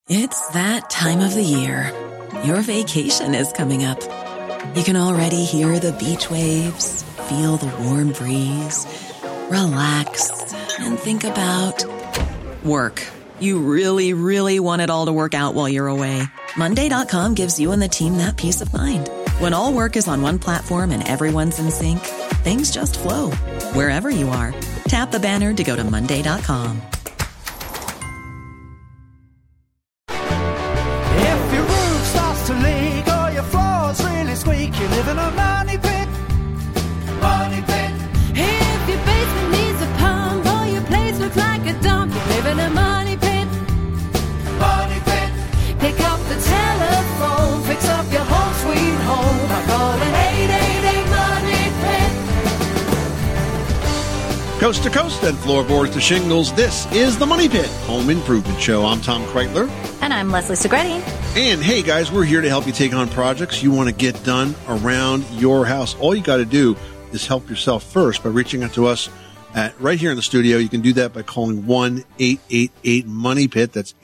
It's that time of the year. Your vacation is coming up. You can already hear the beach waves, feel the warm breeze, relax, and think about work. You really, really want it all to work out while you're away. Monday.com gives you and the team that peace of mind. When all work is on one platform and everyone's in sync, things just flow. Wherever you are, tap the banner to go to Monday.com. If your roof starts to leak or your floor's really squeak, you live in a money pit. Money pit. If your basement needs a pump or your place looks like a dump, you live in a money pit. Money pit. Pick up the telephone, fix up your home sweet home by calling 888 Money Pit. Coast to coast and floorboards to shingles, this is the Money Pit Home Improvement Show. I'm Tom Kreitler. And I'm Leslie Segretti. And hey guys, we're here to help you take on projects you want to get done around your house. All you got to do is help yourself first by reaching out to us right here in the studio. You can do that by calling 1-888-MONEY-PIT. That's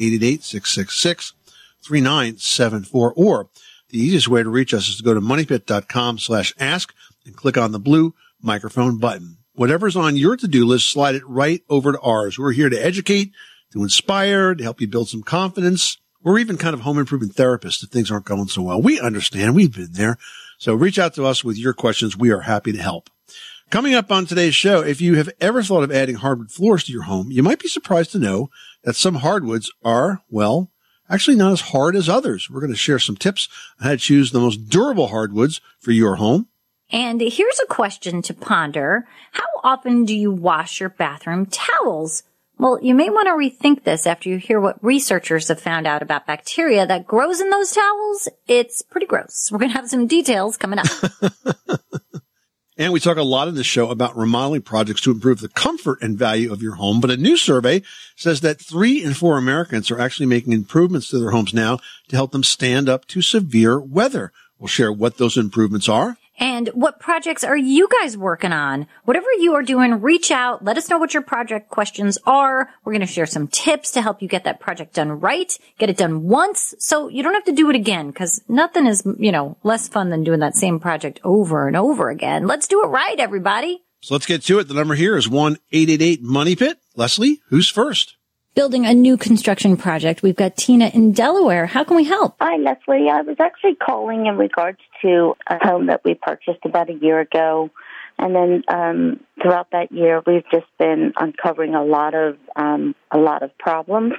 888-666-3974. Or the easiest way to reach us is to go to moneypit.com/ask and click on the blue microphone button. Whatever's on your to-do list, slide it right over to ours. We're here to educate, to inspire, to help you build some confidence. We're even kind of home improvement therapists if things aren't going so well. We understand. We've been there. So reach out to us with your questions. We are happy to help. Coming up on today's show, if you have ever thought of adding hardwood floors to your home, you might be surprised to know that some hardwoods are, well, actually not as hard as others. We're going to share some tips on how to choose the most durable hardwoods for your home. And here's a question to ponder. How often do you wash your bathroom towels? Well, you may want to rethink this after you hear what researchers have found out about bacteria that grows in those towels. It's pretty gross. We're going to have some details coming up. And we talk a lot in this show about remodeling projects to improve the comfort and value of your home. But a new survey says that 3 in 4 Americans are actually making improvements to their homes now to help them stand up to severe weather. We'll share what those improvements are. And what projects are you guys working on? Whatever you are doing, reach out. Let us know what your project questions are. We're going to share some tips to help you get that project done right. Get it done once so you don't have to do it again, because nothing is, less fun than doing that same project over and over again. Let's do it right, everybody. So let's get to it. The number here is 1-888-MONEY-PIT. Leslie, who's first? Building a new construction project. We've got Tina in Delaware. How can we help? Hi, Leslie. I was actually calling in regards to a home that we purchased about a year ago. And then throughout that year, we've just been uncovering a lot of problems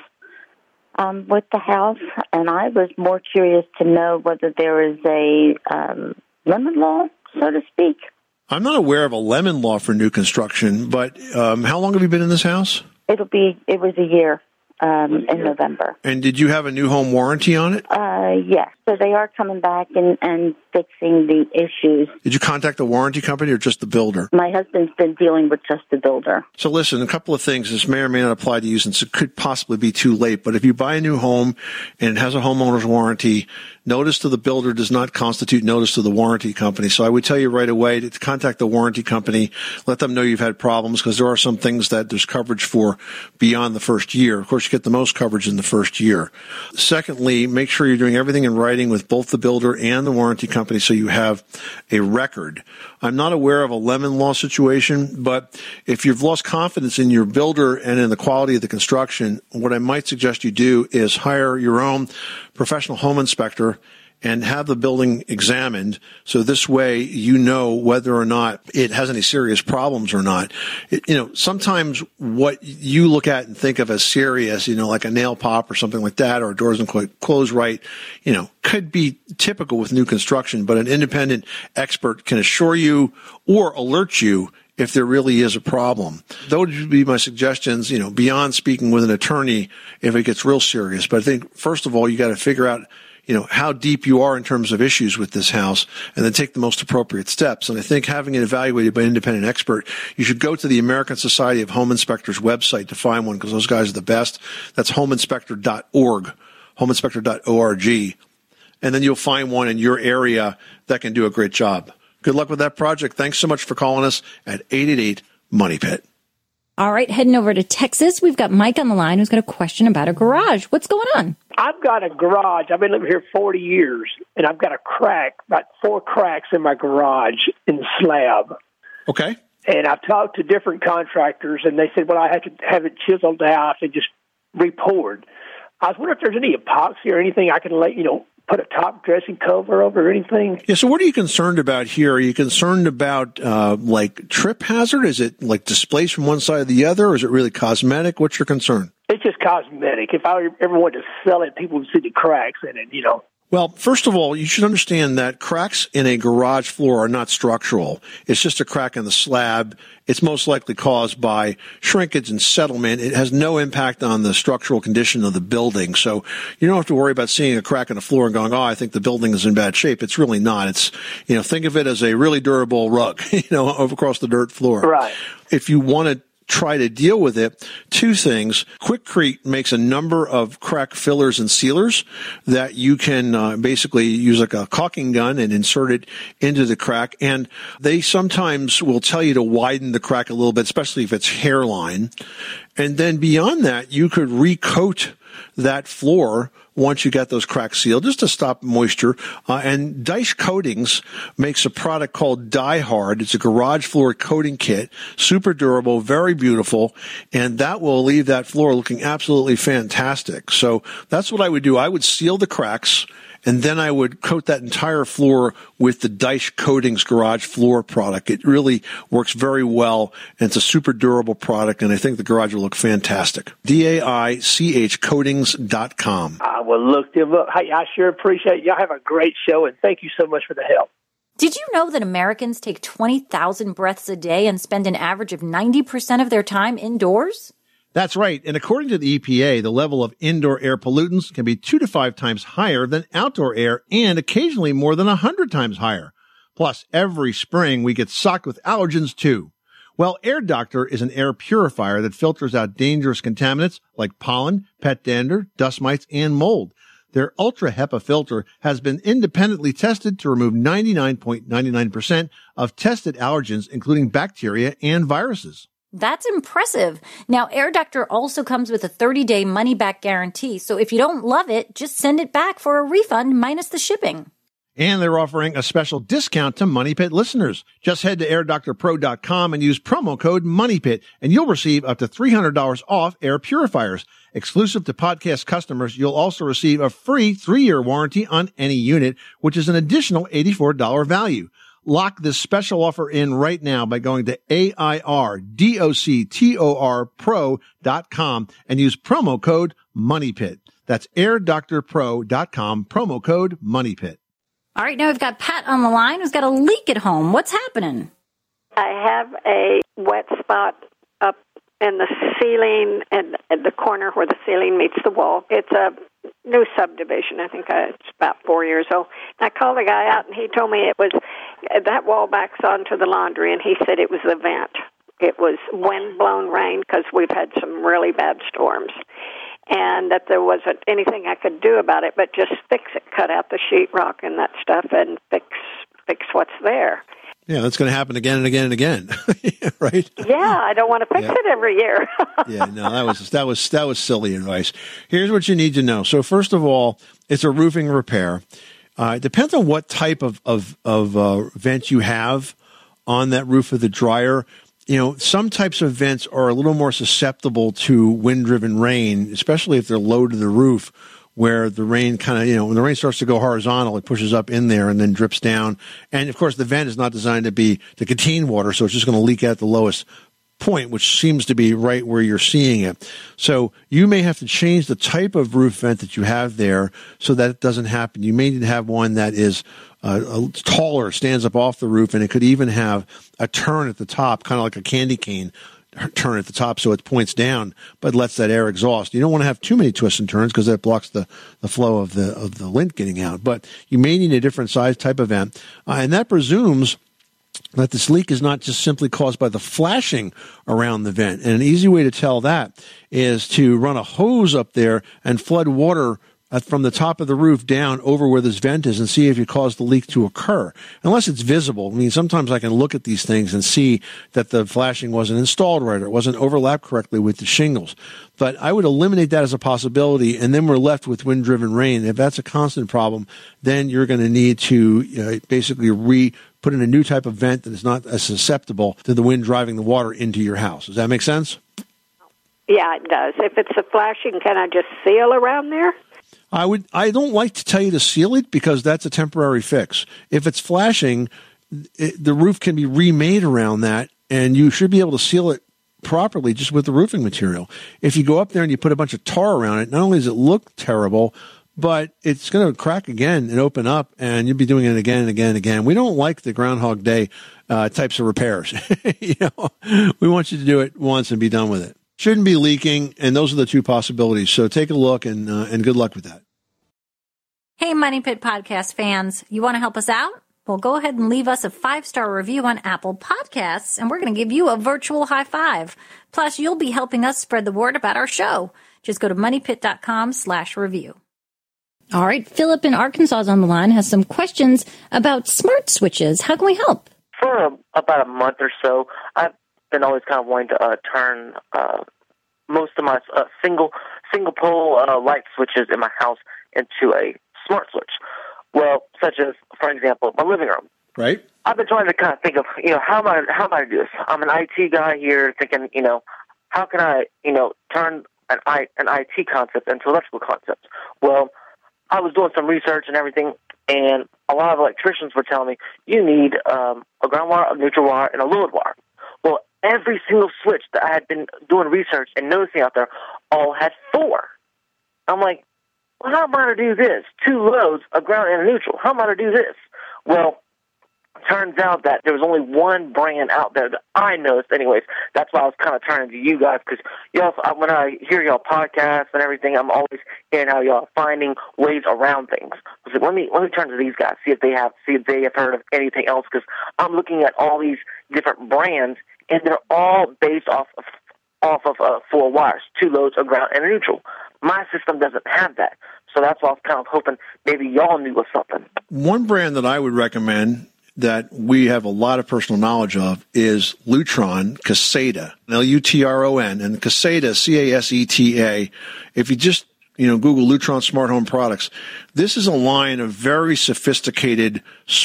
with the house. And I was more curious to know whether there is a lemon law, so to speak. I'm not aware of a lemon law for new construction, but how long have you been in this house? It was a year in November. And did you have a new home warranty on it? Yes. So they are coming back and fixing the issues. Did you contact the warranty company or just the builder? My husband's been dealing with just the builder. So listen, a couple of things. This may or may not apply to you since it could possibly be too late. But if you buy a new home and it has a homeowner's warranty, notice to the builder does not constitute notice to the warranty company. So I would tell you right away to contact the warranty company, let them know you've had problems, because there are some things that there's coverage for beyond the first year. Of course, you get the most coverage in the first year. Secondly, make sure you're doing everything in writing with both the builder and the warranty company so you have a record. I'm not aware of a lemon law situation, but if you've lost confidence in your builder and in the quality of the construction, what I might suggest you do is hire your own professional home inspector and have the building examined. So this way, you know whether or not it has any serious problems or not. Sometimes what you look at and think of as serious, like a nail pop or something like that, or a door doesn't quite close right, could be typical with new construction, but an independent expert can assure you or alert you if there really is a problem. Those would be my suggestions, beyond speaking with an attorney if it gets real serious. But I think, first of all, you got to figure out how deep you are in terms of issues with this house, and then take the most appropriate steps. And I think having it evaluated by an independent expert, you should go to the American Society of Home Inspectors website to find one, because those guys are the best. That's homeinspector.org, homeinspector.org. And then you'll find one in your area that can do a great job. Good luck with that project. Thanks so much for calling us at 888-MONEY-PIT. All right, heading over to Texas, we've got Mike on the line who's got a question about a garage. What's going on? I've got a garage. I've been living here 40 years, and I've got a crack, about 4 cracks in my garage in the slab. Okay. And I've talked to different contractors, and they said, well, I have to have it chiseled out and just re-poured. I was wondering if there's any epoxy or anything I can put a top dressing cover over or anything. Yeah, so what are you concerned about here? Are you concerned about, like, trip hazard? Is it, like, displaced from one side to the other, or is it really cosmetic? What's your concern? It's just cosmetic. If I ever wanted to sell it, people would see the cracks in it, Well, first of all, you should understand that cracks in a garage floor are not structural. It's just a crack in the slab. It's most likely caused by shrinkage and settlement. It has no impact on the structural condition of the building. So you don't have to worry about seeing a crack in the floor and going, oh, I think the building is in bad shape. It's really not. It's, think of it as a really durable rug, across the dirt floor. Right. If you want to try to deal with it, 2 things. Quikrete makes a number of crack fillers and sealers that you can basically use like a caulking gun and insert it into the crack. And they sometimes will tell you to widen the crack a little bit, especially if it's hairline. And then beyond that, you could recoat that floor once you get those cracks sealed, just to stop moisture. And Dyche Coatings makes a product called Die Hard. It's a garage floor coating kit, super durable, very beautiful, and that will leave that floor looking absolutely fantastic. So that's what I would do. I would seal the cracks, and then I would coat that entire floor with the Dyche Coatings garage floor product. It really works very well, and it's a super durable product, and I think the garage will look fantastic. DAICH Coatings.com. I will look them up. Hey, I sure appreciate it. Y'all have a great show, and thank you so much for the help. Did you know that Americans take 20,000 breaths a day and spend an average of 90% of their time indoors? That's right. And according to the EPA, the level of indoor air pollutants can be 2 to 5 times higher than outdoor air and occasionally more than 100 times higher. Plus, every spring we get socked with allergens too. Well, Air Doctor is an air purifier that filters out dangerous contaminants like pollen, pet dander, dust mites, and mold. Their Ultra HEPA filter has been independently tested to remove 99.99% of tested allergens, including bacteria and viruses. That's impressive. Now, Air Doctor also comes with a 30-day money-back guarantee, so if you don't love it, just send it back for a refund minus the shipping. And they're offering a special discount to Money Pit listeners. Just head to airdoctorpro.com and use promo code MONEYPIT, and you'll receive up to $300 off air purifiers. Exclusive to podcast customers, you'll also receive a free 3-year warranty on any unit, which is an additional $84 value. Lock this special offer in right now by going to airdoctorpro.com and use promo code MONEYPIT. That's airdoctorpro.com, promo code MONEYPIT. All right, now we've got Pat on the line who's got a leak at home. What's happening? I have a wet spot up in the ceiling and at the corner where the ceiling meets the wall. It's a new subdivision. I think it's about 4 years old. I called the guy out, and he told me it was that wall backs onto the laundry, and he said it was the vent. It was wind-blown rain because we've had some really bad storms, and that there wasn't anything I could do about it but just fix it, cut out the sheetrock and that stuff, and fix what's there. Yeah, that's going to happen again and again and again, right? Yeah, I don't want to fix it every year. Yeah, no, that was silly advice. Here's what you need to know. So first of all, it's a roofing repair. It depends on what type of vent you have on that roof of the dryer. Some types of vents are a little more susceptible to wind-driven rain, especially if they're low to the roof, where the rain kind of, when the rain starts to go horizontal, it pushes up in there and then drips down. And of course, the vent is not designed to contain water, so it's just going to leak out the lowest point, which seems to be right where you're seeing it. So you may have to change the type of roof vent that you have there so that it doesn't happen. You may need to have one that is taller, stands up off the roof, and it could even have a turn at the top, kind of like a candy cane turn at the top so it points down, but lets that air exhaust. You don't want to have too many twists and turns because that blocks the flow of the lint getting out. But you may need a different size type of vent, and that presumes that this leak is not just simply caused by the flashing around the vent. And an easy way to tell that is to run a hose up there and flood water from the top of the roof down over where this vent is and see if you caused the leak to occur. Unless it's visible. I mean, sometimes I can look at these things and see that the flashing wasn't installed right or it wasn't overlapped correctly with the shingles. But I would eliminate that as a possibility, and then we're left with wind-driven rain. If that's a constant problem, then you're going to need to basically put in a new type of vent that is not as susceptible to the wind driving the water into your house. Does that make sense? Yeah, it does. If it's a flashing, can I just seal around there? I don't like to tell you to seal it because that's a temporary fix. If it's flashing, the roof can be remade around that, and you should be able to seal it properly just with the roofing material. If you go up there and you put a bunch of tar around it, not only does it look terrible, but it's going to crack again and open up, and you'll be doing it again and again and again. We don't like the Groundhog Day types of repairs. We want you to do it once and be done with it. Shouldn't be leaking, and those are the two possibilities. So take a look, and good luck with that. Hey, Money Pit Podcast fans, you want to help us out? Well, go ahead and leave us a 5-star review on Apple Podcasts, and we're going to give you a virtual high five. Plus, you'll be helping us spread the word about our show. Just go to moneypit.com/review. All right, Philip in Arkansas is on the line, has some questions about smart switches. How can we help? For about a month or so, I've been always kind of wanting to turn most of my single pole light switches in my house into a smart switch. Well, such as, for example, my living room. Right. I've been trying to kind of think of, how am I to do this? I'm an IT guy here thinking, how can I, turn an IT concept into electrical concepts? Well, I was doing some research and everything, and a lot of electricians were telling me you need a ground wire, a neutral wire, and a load wire. Well, every single switch that I had been doing research and noticing out there all had 4. I'm like, well, how am I to do this? 2 loads, a ground, and a neutral. How am I to do this? Well, turns out that there was only one brand out there that I noticed anyways. That's why I was kind of turning to you guys, because when I hear y'all podcasts and everything, I'm always hearing how y'all are finding ways around things. I was like, let me turn to these guys, see if they have heard of anything else, because I'm looking at all these different brands, and they're all based off of 4 wires, 2 loads, a ground, and a neutral. My system doesn't have that. So that's why I was kind of hoping maybe y'all knew of something. One brand that I would recommend that we have a lot of personal knowledge of is Lutron Caseta, Lutron, and Caseta, Caseta. If you just Google Lutron Smart Home Products, this is a line of very sophisticated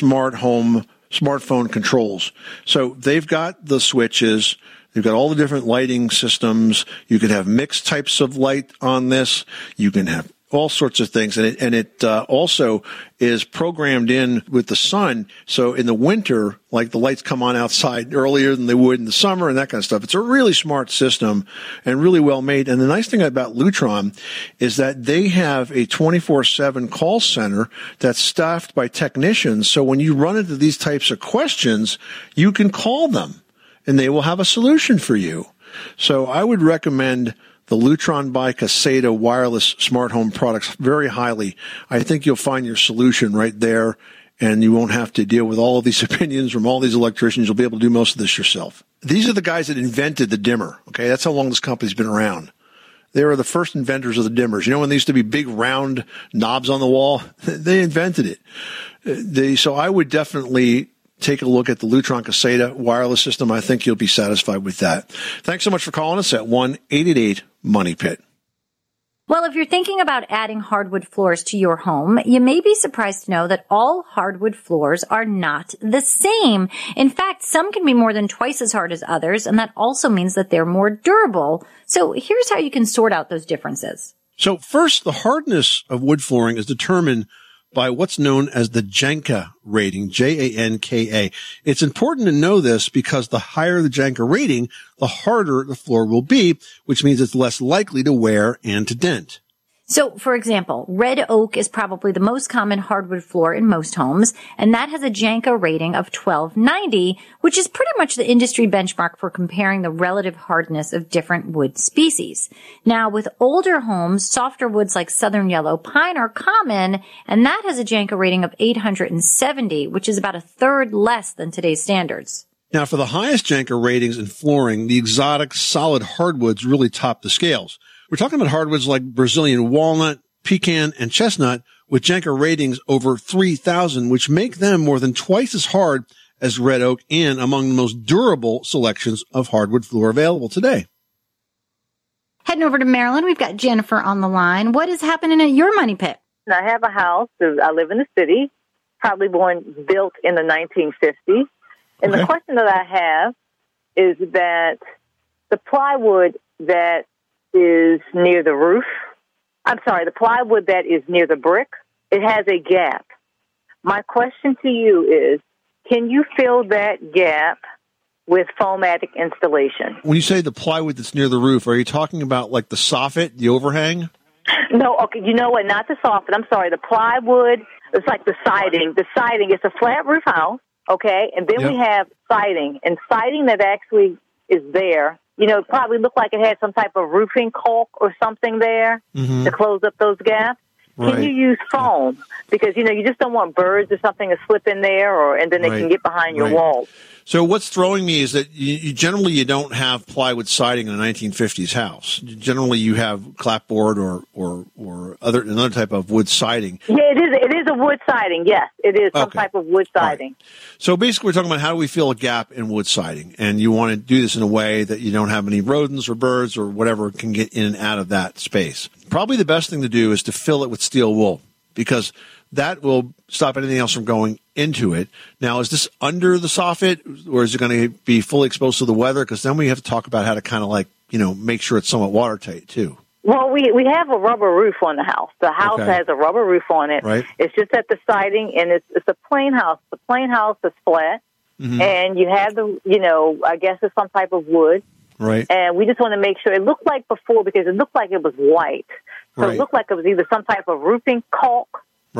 smartphone controls. So they've got the switches. They've got all the different lighting systems. You can have mixed types of light on this. You can have all sorts of things. And it also is programmed in with the sun. So in the winter, like the lights come on outside earlier than they would in the summer and that kind of stuff. It's a really smart system and really well made. And the nice thing about Lutron is that they have a 24/7 call center that's staffed by technicians. So when you run into these types of questions, you can call them and they will have a solution for you. So I would recommend the Lutron by Caseta wireless smart home products very highly. I think you'll find your solution right there, and you won't have to deal with all of these opinions from all these electricians. You'll be able to do most of this yourself. These are the guys that invented the dimmer. Okay, that's how long this company's been around. They were the first inventors of the dimmers. When there used to be big round knobs on the wall? They invented it. So I would definitely take a look at the Lutron Caseta wireless system. I think you'll be satisfied with that. Thanks so much for calling us at 1-888-MONEY-PIT. Well, if you're thinking about adding hardwood floors to your home, you may be surprised to know that all hardwood floors are not the same. In fact, some can be more than twice as hard as others, and that also means that they're more durable. So here's how you can sort out those differences. So first, the hardness of wood flooring is determined by what's known as the Janka rating, Janka. It's important to know this because the higher the Janka rating, the harder the floor will be, which means it's less likely to wear and to dent. So, for example, red oak is probably the most common hardwood floor in most homes, and that has a Janka rating of 1290, which is pretty much the industry benchmark for comparing the relative hardness of different wood species. Now, with older homes, softer woods like southern yellow pine are common, and that has a Janka rating of 870, which is about a third less than today's standards. Now, for the highest Janka ratings in flooring, the exotic solid hardwoods really top the scales. We're talking about hardwoods like Brazilian walnut, pecan, and chestnut with Jenker ratings over 3,000, which make them more than twice as hard as red oak and among the most durable selections of hardwood floor available today. Heading over to Maryland, we've got Jennifer on the line. What is happening at your money pit? I have a house. I live in the city, probably built in the 1950s. And the question that I have is that the plywood that is near the roof, the plywood that is near the brick, it has a gap. My question to you is, can you fill that gap with Foamatic installation? When you say the plywood that's near the roof, are you talking about like the soffit, the overhang? No, okay, you know what, not the soffit. I'm sorry, the plywood, it's like the siding. The siding, it's a flat roof house, okay? And then we have siding. And siding that actually is there, it probably looked like it had some type of roofing caulk or something there to close up those gaps. Can you use foam? Because, you just don't want birds or something to slip in there and then they can get behind your walls. So what's throwing me is that you generally don't have plywood siding in a 1950s house. Generally you have clapboard or another type of wood siding. Yeah, it is a wood siding. Yes, it is some type of wood siding. Right. So basically we're talking about how do we fill a gap in wood siding, and you want to do this in a way that you don't have any rodents or birds or whatever can get in and out of that space. Probably the best thing to do is to fill it with steel wool, because that will stop anything else from going into it. Now, is this under the soffit, or is it going to be fully exposed to the weather? Because then we have to talk about how to kind of make sure it's somewhat watertight too. Well, we have a rubber roof on the house. The house has a rubber roof on it. Right. It's just that the siding, and it's a plain house. The plain house is flat, and you have I guess it's some type of wood. Right. And we just want to make sure. It looked like before, because it looked like it was white. So it looked like it was either some type of roofing caulk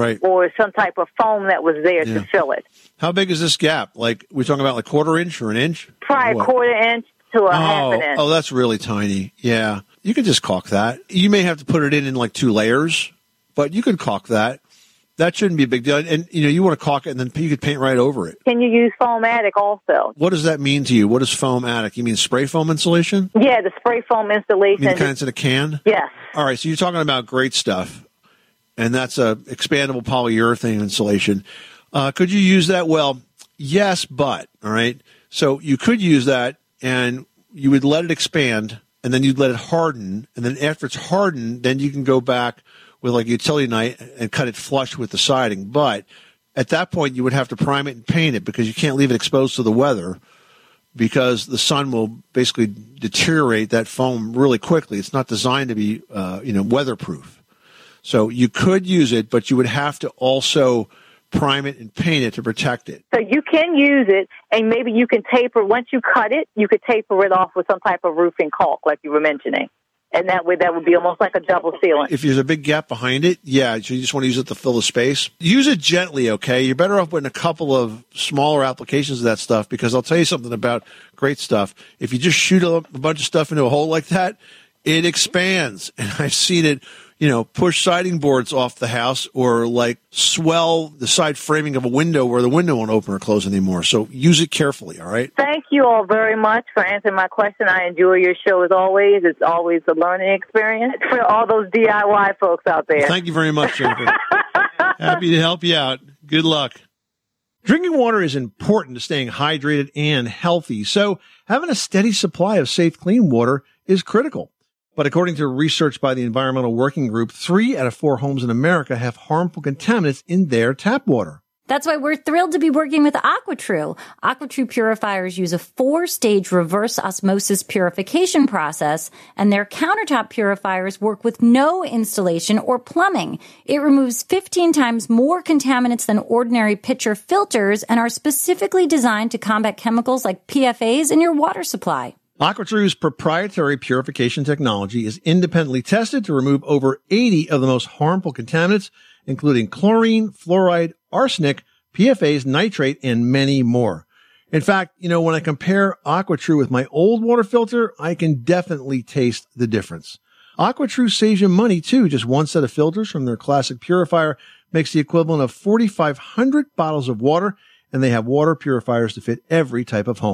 or some type of foam that was there to fill it. How big is this gap? Like, we're talking about like quarter inch or an inch? Probably a quarter inch to a half an inch. Oh, that's really tiny. Yeah. You could just caulk that. You may have to put it in like 2 layers, but you could caulk that. That shouldn't be a big deal. And, you want to caulk it, and then you could paint right over it. Can you use Foamatic also? What does that mean to you? What is Foamatic? You mean spray foam insulation? Yeah, the spray foam installation. You mean the kind that's in a can? Yes. All right, so you're talking about great stuff, and that's a expandable polyurethane insulation. Could you use that? Well, yes, but, all right? So you could use that, and you would let it expand, and then you'd let it harden, and then after it's hardened, then you can go back with like a utility knife and cut it flush with the siding. But at that point, you would have to prime it and paint it, because you can't leave it exposed to the weather, because the sun will basically deteriorate that foam really quickly. It's not designed to be, weatherproof. So you could use it, but you would have to also prime it and paint it to protect it. So you can use it, and maybe you can taper. Once you cut it, you could taper it off with some type of roofing caulk, like you were mentioning. And that way, that would be almost like a double sealant. If there's a big gap behind it, so you just want to use it to fill the space. Use it gently, okay? You're better off putting a couple of smaller applications of that stuff, because I'll tell you something about great stuff. If you just shoot a bunch of stuff into a hole like that, it expands. And I've seen it, push siding boards off the house, or like swell the side framing of a window where the window won't open or close anymore. So use it carefully, all right? Thank you all very much for answering my question. I enjoy your show as always. It's always a learning experience for all those DIY folks out there. Well, thank you very much, Jennifer. Happy to help you out. Good luck. Drinking water is important to staying hydrated and healthy, so having a steady supply of safe, clean water is critical. But according to research by the Environmental Working Group, 3 out of 4 homes in America have harmful contaminants in their tap water. That's why we're thrilled to be working with AquaTrue. AquaTrue purifiers use a 4-stage reverse osmosis purification process, and their countertop purifiers work with no installation or plumbing. It removes 15 times more contaminants than ordinary pitcher filters and are specifically designed to combat chemicals like PFAS in your water supply. AquaTrue's proprietary purification technology is independently tested to remove over 80 of the most harmful contaminants, including chlorine, fluoride, arsenic, PFAS, nitrate, and many more. In fact, when I compare AquaTrue with my old water filter, I can definitely taste the difference. AquaTrue saves you money too. Just one set of filters from their classic purifier makes the equivalent of 4,500 bottles of water, and they have water purifiers to fit every type of home.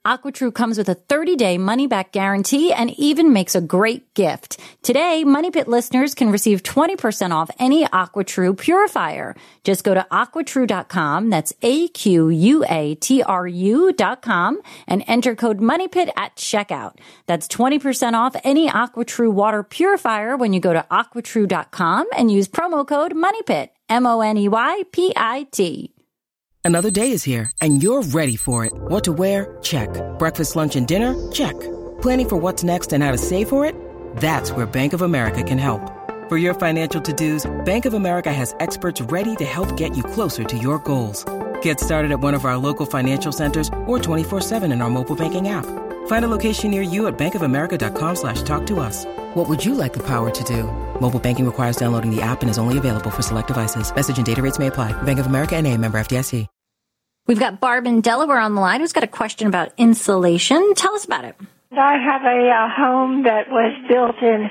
AquaTrue comes with a 30-day money-back guarantee and even makes a great gift. Today, Money Pit listeners can receive 20% off any AquaTrue purifier. Just go to AquaTrue.com, that's AQUATRU.com, and enter code MONEYPIT at checkout. That's 20% off any AquaTrue water purifier when you go to AquaTrue.com and use promo code MONEYPIT, MONEYPIT. Another day is here, and you're ready for it. What to wear? Check. Breakfast, lunch, and dinner? Check. Planning for what's next and how to save for it? That's where Bank of America can help. For your financial to-dos, Bank of America has experts ready to help get you closer to your goals. Get started at one of our local financial centers or 24/7 in our mobile banking app. Find a location near you at bankofamerica.com/talktous. What would you like the power to do? Mobile banking requires downloading the app and is only available for select devices. Message and data rates may apply. Bank of America NA, member FDIC. We've got Barb in Delaware on the line who's got a question about insulation. Tell us about it. I have a home that was built in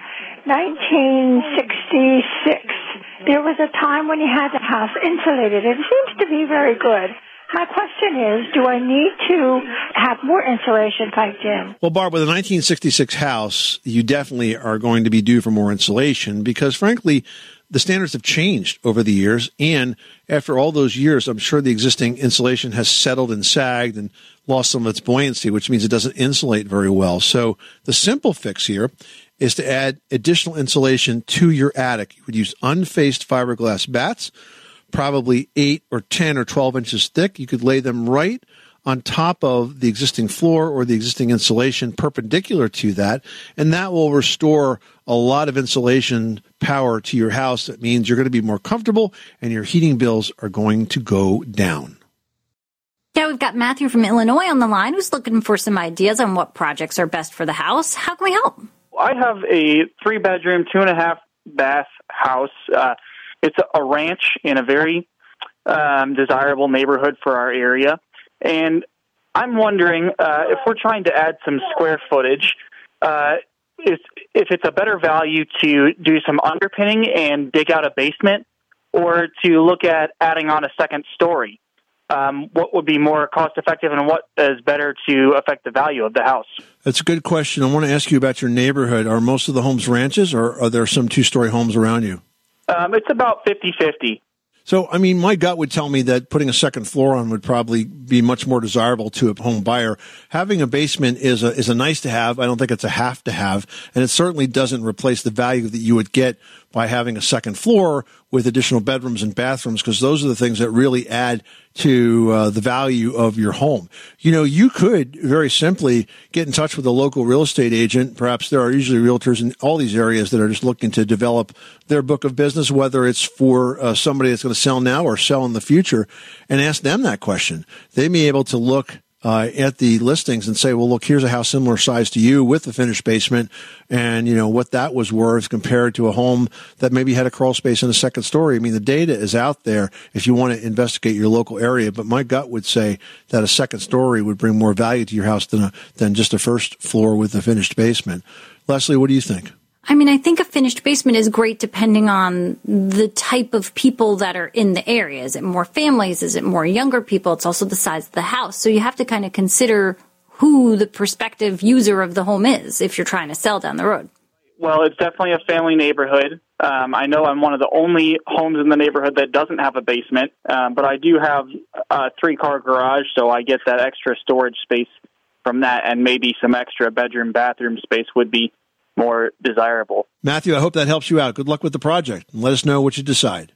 1966. There was a time when you had the house insulated. It seems to be very good. My question is, do I need to have more insulation piped in? Well, Barb, with a 1966 house, you definitely are going to be due for more insulation because, frankly, the standards have changed over the years, and after all those years, I'm sure the existing insulation has settled and sagged and lost some of its buoyancy, which means it doesn't insulate very well. So the simple fix here is to add additional insulation to your attic. You would use unfaced fiberglass bats, probably 8 or 10 or 12 inches thick. You could lay them right on top of the existing floor or the existing insulation perpendicular to that, and that will restore a lot of insulation power to your house. That means you're going to be more comfortable and your heating bills are going to go down. Yeah, we've got Matthew from Illinois on the line who's looking for some ideas on what projects are best for the house. How can we help? I have a 3-bedroom, 2.5-bath house. It's a ranch in a very desirable neighborhood for our area. And I'm wondering if we're trying to add some square footage, if it's a better value to do some underpinning and dig out a basement or to look at adding on a second story. What would be more cost-effective and what is better to affect the value of the house? That's a good question. I want to ask you about your neighborhood. Are most of the homes ranches or are there some 2-story homes around you? It's about 50-50. So, I mean, my gut would tell me that putting a second floor on would probably be much more desirable to a home buyer. Having a basement is a nice to have. I don't think it's a have to have. And it certainly doesn't replace the value that you would get by having a second floor with additional bedrooms and bathrooms, because those are the things that really add to the value of your home. You know, you could very simply get in touch with a local real estate agent. Perhaps there are usually realtors in all these areas that are just looking to develop their book of business, whether it's for somebody that's going to sell now or sell in the future, and ask them that question. They may be able to look at the listings and say, well, look, here's a house similar size to you with the finished basement, and you know what that was worth compared to a home that maybe had a crawl space in a second story. I mean, the data is out there if you want to investigate your local area, but my gut would say that a second story would bring more value to your house than just a first floor with a finished basement. Leslie, what do you think? I mean, I think a finished basement is great depending on the type of people that are in the area. Is it more families? Is it more younger people? It's also the size of the house. So you have to kind of consider who the prospective user of the home is if you're trying to sell down the road. Well, it's definitely a family neighborhood. I know I'm one of the only homes in the neighborhood that doesn't have a basement, but I do have a 3-car garage, so I get that extra storage space from that, and maybe some extra bedroom, bathroom space would be more desirable. Matthew, I hope that helps you out. Good luck with the project, and let us know what you decide.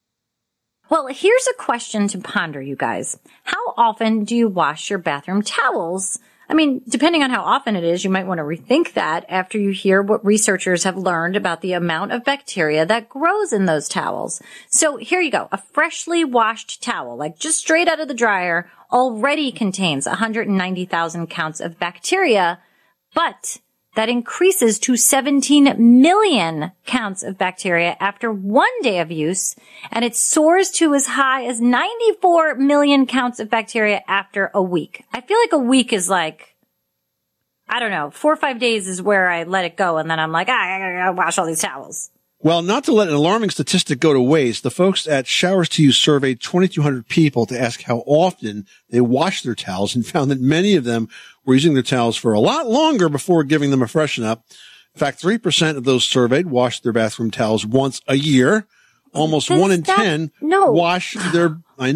Well, here's a question to ponder, you guys. How often do you wash your bathroom towels? I mean, depending on how often it is, you might want to rethink that after you hear what researchers have learned about the amount of bacteria that grows in those towels. So here you go. A freshly washed towel, like just straight out of the dryer, already contains 190,000 counts of bacteria, but that increases to 17 million counts of bacteria after 1 day of use, and it soars to as high as 94 million counts of bacteria after a week. I feel like a week is like, I don't know, 4 or 5 days is where I let it go, and then I'm like, I gotta wash all these towels. Well, not to let an alarming statistic go to waste, the folks at Showers to You surveyed 2,200 people to ask how often they wash their towels and found that many of them were using their towels for a lot longer before giving them a freshen up. In fact, 3% of those surveyed washed their bathroom towels once a year. Almost 1 in 10 wash their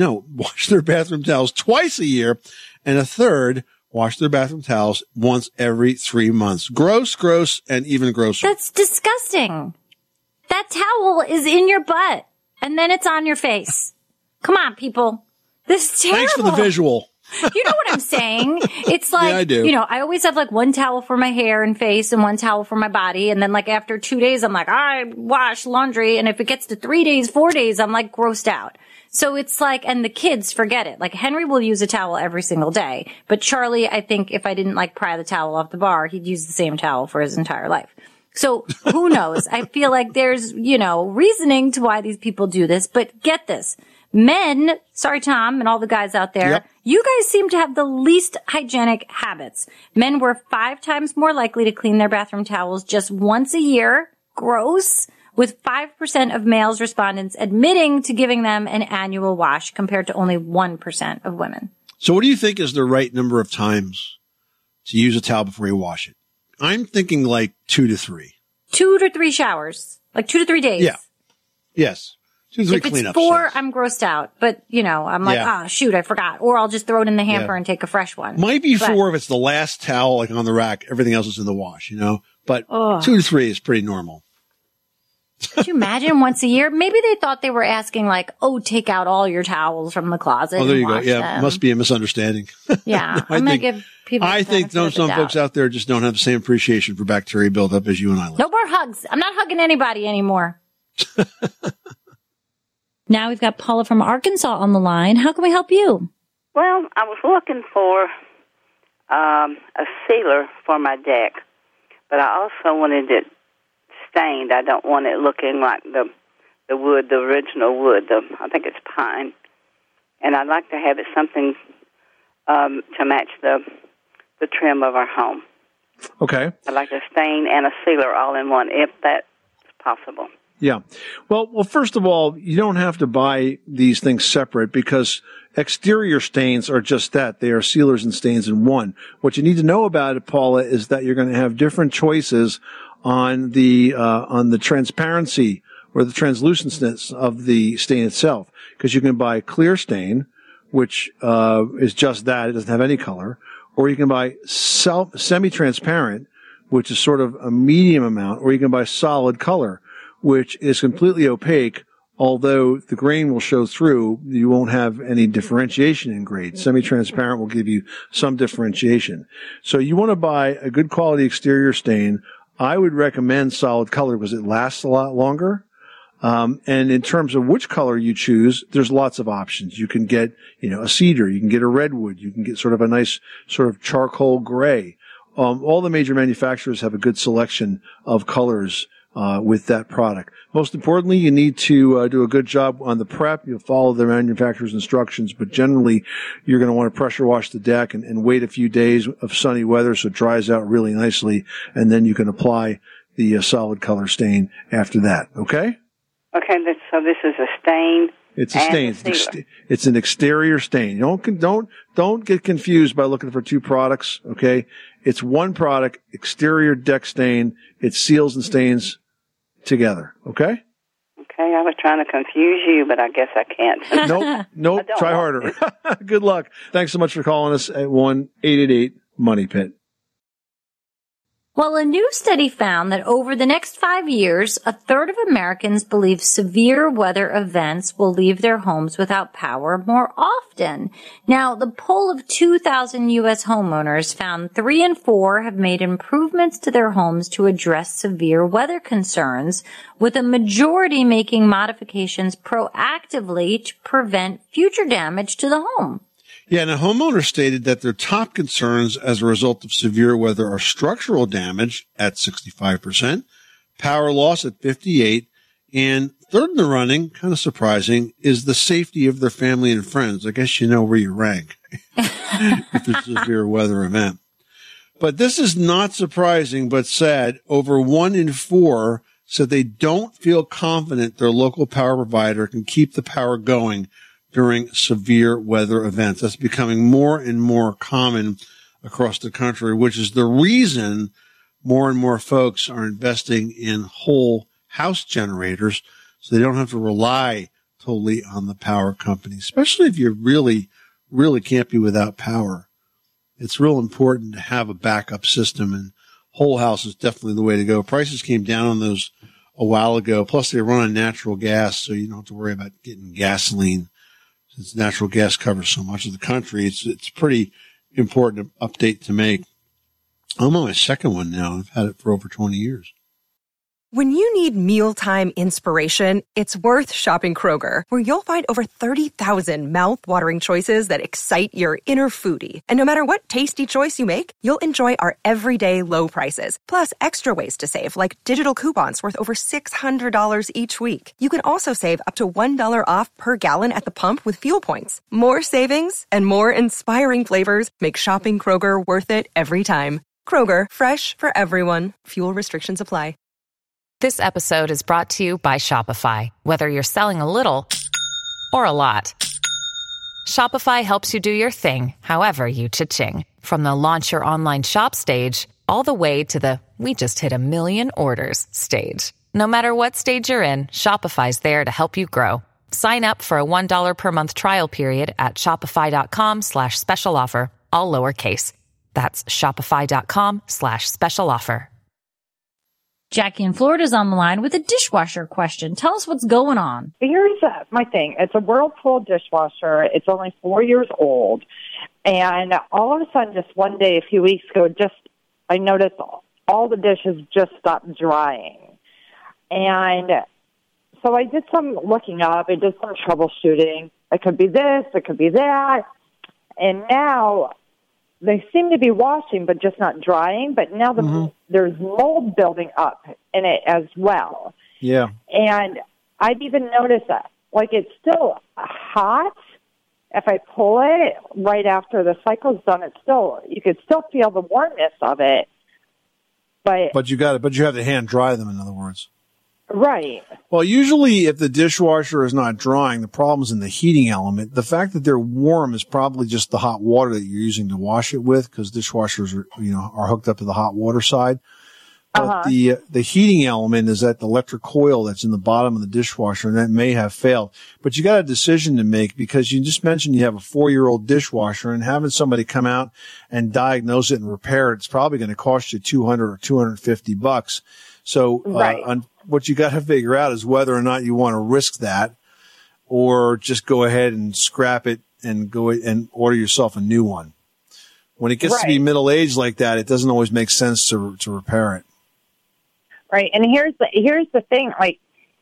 bathroom towels twice a year, and a third wash their bathroom towels once every 3 months. Gross, and even grosser. That's disgusting. That towel is in your butt, and then it's on your face. Come on, people. This is terrible. Thanks for the visual. You know what I'm saying? It's like, yeah, I do. You know, I always have like one towel for my hair and face and one towel for my body. And then like after 2 days, I'm like, I wash laundry. And if it gets to 3 days, 4 days, I'm like grossed out. So it's like, and the kids forget it. Like Henry will use a towel every single day. But Charlie, I think if I didn't like pry the towel off the bar, he'd use the same towel for his entire life. So who knows? I feel like there's, you know, reasoning to why these people do this. But get this. Men, sorry, Tom, and all the guys out there, You guys seem to have the least hygienic habits. Men were 5 times more likely to clean their bathroom towels just once a year. Gross. With 5% of males respondents admitting to giving them an annual wash compared to only 1% of women. So what do you think is the right number of times to use a towel before you wash it? I'm thinking like 2 to 3. 2 to 3 showers. Like 2 to 3 days. Yeah. Yes. 2 to 3 if cleanups. If it's 4, I'm grossed out. But, you know, I'm like, oh, shoot, I forgot. Or I'll just throw it in the hamper and take a fresh one. Might be 4 if it's the last towel, like on the rack. Everything else is in the wash, you know? But 2 to 3 is pretty normal. Could you imagine once a year? Maybe they thought they were asking like, oh, take out all your towels from the closet. Oh, there you go. Yeah, them. Must be a misunderstanding. Yeah. I'm going to give people I think some folks out there just don't have the same appreciation for bacteria buildup as you and I like. No more hugs. I'm not hugging anybody anymore. Now we've got Paula from Arkansas on the line. How can we help you? Well, I was looking for a sealer for my deck, but I also wanted it stained. I don't want it looking like the wood, the original wood. I think it's pine. And I'd like to have it something to match the trim of our home. Okay. I'd like a stain and a sealer all in one, if that's possible. Yeah. Well, first of all, you don't have to buy these things separate because exterior stains are just that. They are sealers and stains in one. What you need to know about it, Paula, is that you're going to have different choices on the transparency or the translucentness of the stain itself. Because you can buy clear stain, which is just that. It doesn't have any color. Or you can buy semi-transparent, which is sort of a medium amount. Or you can buy solid color, which is completely opaque. Although the grain will show through, you won't have any differentiation in grade. Semi-transparent will give you some differentiation. So you want to buy a good quality exterior stain. I would recommend solid color because it lasts a lot longer. And in terms of which color you choose, there's lots of options. You can get, a cedar. You can get a redwood. You can get sort of a nice sort of charcoal gray. All the major manufacturers have a good selection of colors with that product. Most importantly, you need to do a good job on the prep. You'll follow the manufacturer's instructions, but generally you're going to want to pressure wash the deck and wait a few days of sunny weather so it dries out really nicely, and then you can apply the solid color stain after that. Okay? Okay, so this is a stain. It's a stain. It's an exterior stain. Don't get confused by looking for 2 products. Okay? It's one product, exterior deck stain. It seals and stains together. Okay? Okay, I was trying to confuse you, but I guess I can't. Nope. Try harder. Good luck. Thanks so much for calling us at 1-888-MONEY-PIT. Well, a new study found that over the next 5 years, a third of Americans believe severe weather events will leave their homes without power more often. Now, the poll of 2,000 U.S. homeowners found 3 in 4 have made improvements to their homes to address severe weather concerns, with a majority making modifications proactively to prevent future damage to the home. Yeah, and a homeowner stated that their top concerns as a result of severe weather are structural damage at 65%, power loss at 58%, and third in the running, kind of surprising, is the safety of their family and friends. I guess you know where you rank if there's a severe weather event. But this is not surprising, but sad. Over 1 in 4 so they don't feel confident their local power provider can keep the power going during severe weather events. That's becoming more and more common across the country, which is the reason more and more folks are investing in whole house generators so they don't have to rely totally on the power company, especially if you really, really can't be without power. It's real important to have a backup system, and whole house is definitely the way to go. Prices came down on those a while ago. Plus, they run on natural gas, so you don't have to worry about getting gasoline. Since natural gas covers so much of the country, it's pretty important update to make. I'm on my second one now. I've had it for over 20 years. When you need mealtime inspiration, it's worth shopping Kroger, where you'll find over 30,000 mouth-watering choices that excite your inner foodie. And no matter what tasty choice you make, you'll enjoy our everyday low prices, plus extra ways to save, like digital coupons worth over $600 each week. You can also save up to $1 off per gallon at the pump with fuel points. More savings and more inspiring flavors make shopping Kroger worth it every time. Kroger, fresh for everyone. Fuel restrictions apply. This episode is brought to you by Shopify. Whether you're selling a little or a lot, Shopify helps you do your thing, however you cha-ching. From the launch your online shop stage, all the way to the we just hit 1 million orders stage. No matter what stage you're in, Shopify's there to help you grow. Sign up for a $1 per month trial period at shopify.com/special offer, all lowercase. That's shopify.com/special offer. Jackie in Florida is on the line with a dishwasher question. Tell us what's going on. Here's my thing. It's a Whirlpool dishwasher. It's only 4 years old. And all of a sudden, just one day, a few weeks ago, I noticed all the dishes just stopped drying. And so I did some looking up. I did some troubleshooting. It could be this. It could be that. And now they seem to be washing, but just not drying. But now there's mold building up in it as well. Yeah. And I've even noticed that, like, it's still hot. If I pull it right after the cycle's done, you could still feel the warmness of it. But you have to hand dry them, in other words. Right. Well, usually if the dishwasher is not drying, the problem's in the heating element. The fact that they're warm is probably just the hot water that you're using to wash it with, because dishwashers are hooked up to the hot water side. But the heating element is at the electric coil that's in the bottom of the dishwasher, and that may have failed. But you got a decision to make, because you just mentioned you have a 4-year-old dishwasher, and having somebody come out and diagnose it and repair it, it's probably going to cost you $200 or $250. So what you got to figure out is whether or not you want to risk that, or just go ahead and scrap it and go and order yourself a new one. When it gets to be middle-aged like that, it doesn't always make sense to repair it. Right. And here's the thing, like,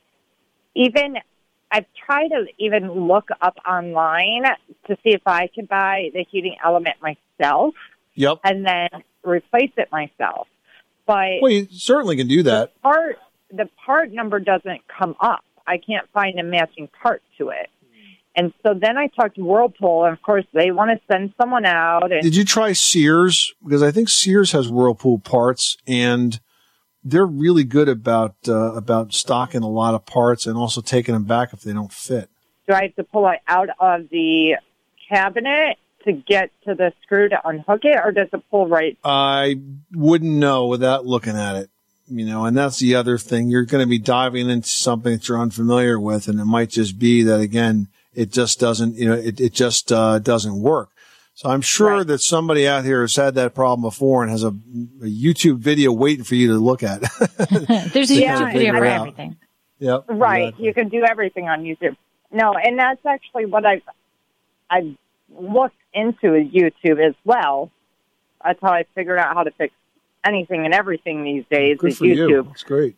even I've tried to even look up online to see if I could buy the heating element myself. Yep. And then replace it myself. But well, you certainly can do that. The part number doesn't come up. I can't find a matching part to it. And so then I talked to Whirlpool, and of course they want to send someone out. And did you try Sears? Because I think Sears has Whirlpool parts, and they're really good about stocking a lot of parts and also taking them back if they don't fit. Do I have to pull it out of the cabinet to get to the screw to unhook it, or does it pull right? I wouldn't know without looking at it, and that's the other thing. You're going to be diving into something that you're unfamiliar with, and it might just be that, again, it just doesn't, it just doesn't work. So I'm sure that somebody out here has had that problem before and has a YouTube video waiting for you to look at. There's a YouTube video for everything. Yep. Right. Exactly. You can do everything on YouTube. No, and that's actually what I've looked into YouTube as well. That's how I figured out how to fix anything and everything these days. Good is for YouTube. You. That's great.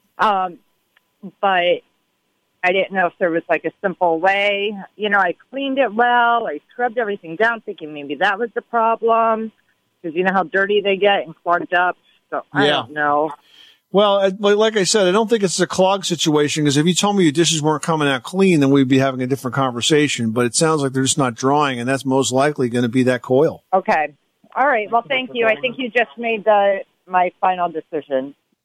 But I didn't know if there was like a simple way. I cleaned it well. I scrubbed everything down, thinking maybe that was the problem, because you know how dirty they get and clogged up. So I don't know. Well, like I said, I don't think it's a clog situation, because if you told me your dishes weren't coming out clean, then we'd be having a different conversation. But it sounds like they're just not drying, and that's most likely going to be that coil. Okay. All right. Well, thank you. I think you just made my final decision.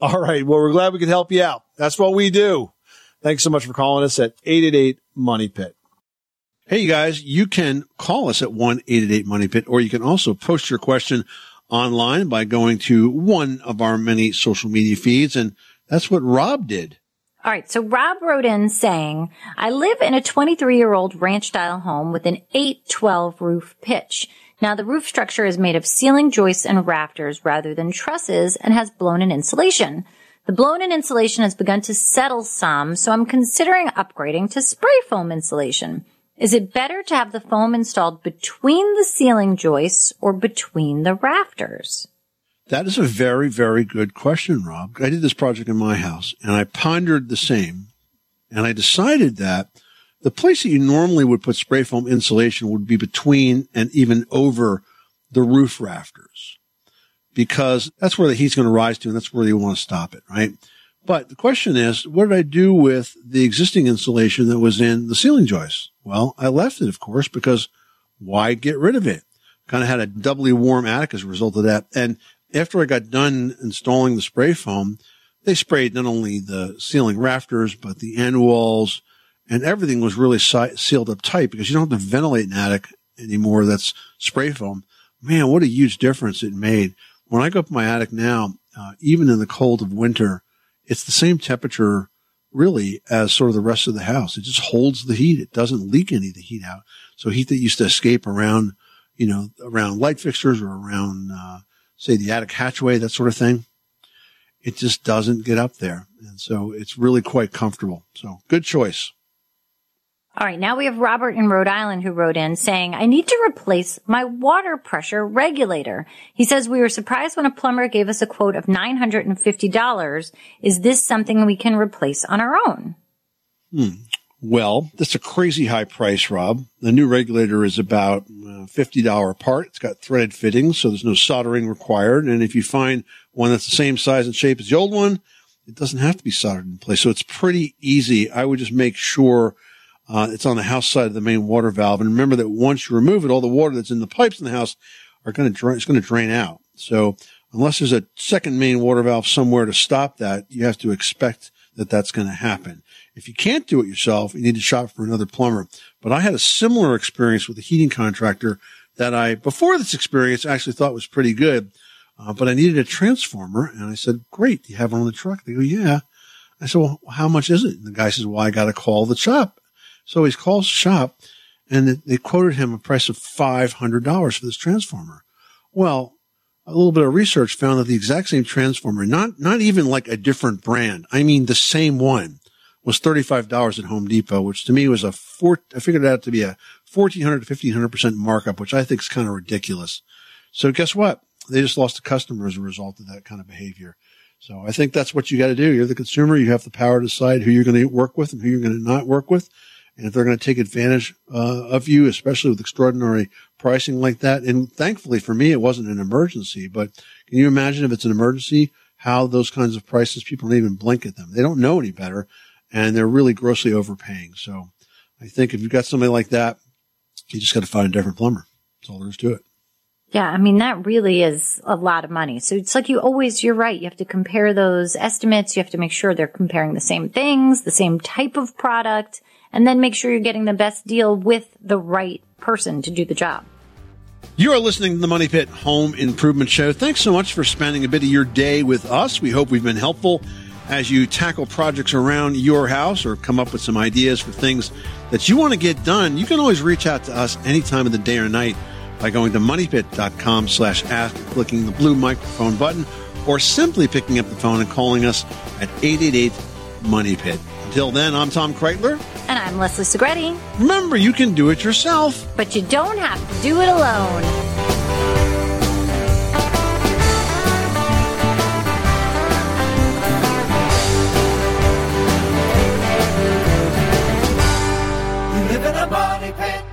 All right. Well, we're glad we could help you out. That's what we do. Thanks so much for calling us at 888-MONEY-PIT. Hey, you guys, you can call us at 1-888-MONEY-PIT, or you can also post your question online by going to one of our many social media feeds, and that's what Rob did. All right, so Rob wrote in saying, I live in a 23-year-old ranch-style home with an 8-12 roof pitch. Now, the roof structure is made of ceiling joists and rafters rather than trusses and has blown-in insulation. The blown-in insulation has begun to settle some, so I'm considering upgrading to spray foam insulation. Is it better to have the foam installed between the ceiling joists or between the rafters? That is a very, very good question, Rob. I did this project in my house, and I pondered the same, and I decided that the place that you normally would put spray foam insulation would be between and even over the roof rafters, because that's where the heat's going to rise to, and that's where you want to stop it, right? But the question is, what did I do with the existing insulation that was in the ceiling joists? Well, I left it, of course, because why get rid of it? Kind of had a doubly warm attic as a result of that. And after I got done installing the spray foam, they sprayed not only the ceiling rafters, but the end walls, and everything was really sealed up tight because you don't have to ventilate an attic anymore. That's spray foam. Man, what a huge difference it made. When I go up in my attic now, even in the cold of winter, it's the same temperature really as sort of the rest of the house. It just holds the heat. It doesn't leak any of the heat out. So heat that used to escape around, around light fixtures or around, say the attic hatchway, that sort of thing, it just doesn't get up there. And so it's really quite comfortable. So good choice. All right. Now we have Robert in Rhode Island who wrote in saying, I need to replace my water pressure regulator. He says, we were surprised when a plumber gave us a quote of $950. Is this something we can replace on our own? Well, that's a crazy high price, Rob. The new regulator is about $50 a part. It's got threaded fittings, so there's no soldering required. And if you find one that's the same size and shape as the old one, it doesn't have to be soldered in place. So it's pretty easy. I would just make sure it's on the house side of the main water valve. And remember that once you remove it, all the water that's in the pipes in the house it's going to drain out. So unless there's a second main water valve somewhere to stop that, you have to expect that that's going to happen. If you can't do it yourself, you need to shop for another plumber. But I had a similar experience with a heating contractor that I, before this experience, actually thought was pretty good. But I needed a transformer. And I said, great. Do you have one on the truck? They go, yeah. I said, well, how much is it? And the guy says, well, I got to call the shop. So he calls the shop and they quoted him a price of $500 for this transformer. Well, a little bit of research found that the exact same transformer, not even like a different brand, I mean the same one, was $35 at Home Depot, which to me was I figured it out to be a 1,400 to 1,500% markup, which I think is kind of ridiculous. So guess what? They just lost a customer as a result of that kind of behavior. So I think that's what you got to do. You're the consumer. You have the power to decide who you're going to work with and who you're going to not work with. And if they're going to take advantage of you, especially with extraordinary pricing like that. And thankfully for me, it wasn't an emergency. But can you imagine if it's an emergency, how those kinds of prices, people don't even blink at them. They don't know any better. And they're really grossly overpaying. So I think if you've got somebody like that, you just got to find a different plumber. That's all there is to it. Yeah, I mean, that really is a lot of money. So it's like you're right. You have to compare those estimates. You have to make sure they're comparing the same things, the same type of product, and then make sure you're getting the best deal with the right person to do the job. You are listening to the Money Pit Home Improvement Show. Thanks so much for spending a bit of your day with us. We hope we've been helpful as you tackle projects around your house or come up with some ideas for things that you want to get done. You can always reach out to us any time of the day or night by going to moneypit.com/ask, clicking the blue microphone button, or simply picking up the phone and calling us at 888-MONEY-PIT. Until then, I'm Tom Kreitler. And I'm Leslie Segretti. Remember, you can do it yourself. But you don't have to do it alone. You live in a money pit.